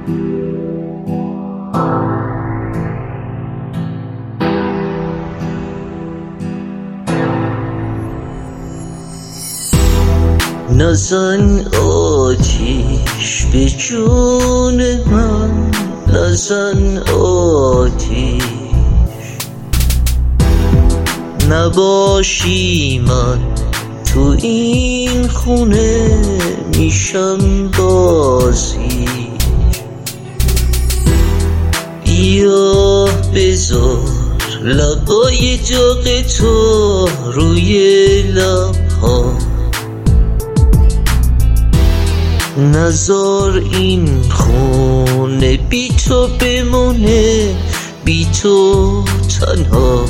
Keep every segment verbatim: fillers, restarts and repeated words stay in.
نزن آتیش به جون من، نزن آتیش، نباشی من تو این خونه میشم بازی. بیا بذار لبای داغ تو روی لبها، نذار این خونه بی تو بمونه، بی تو تنها.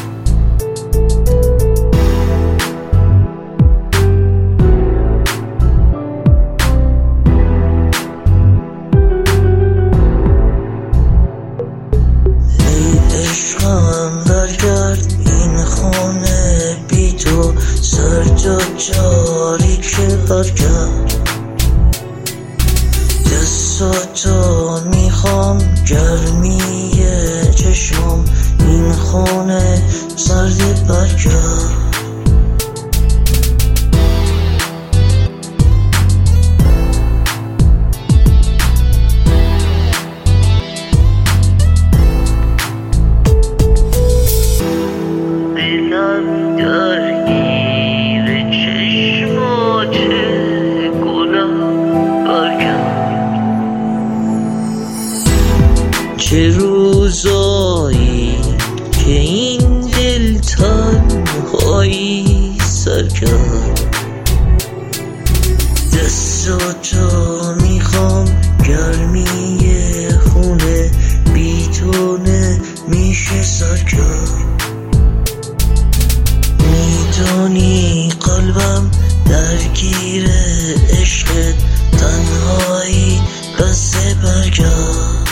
ای عشقم برگرد این خونه بی تو، سرجا جاری که برگرد. دستاتو میخوام گرمی چشم، این خونه سرد برگرد. دلم درگیر چشمات گلم برگرد. چه روزایی که این دل تنهایی سر کرد. دستاتو میخوام گرمی خونه بی تو نمیشه سر کرد. میدونی قلبم درگیر عشقت، تنهایی بس برگرد.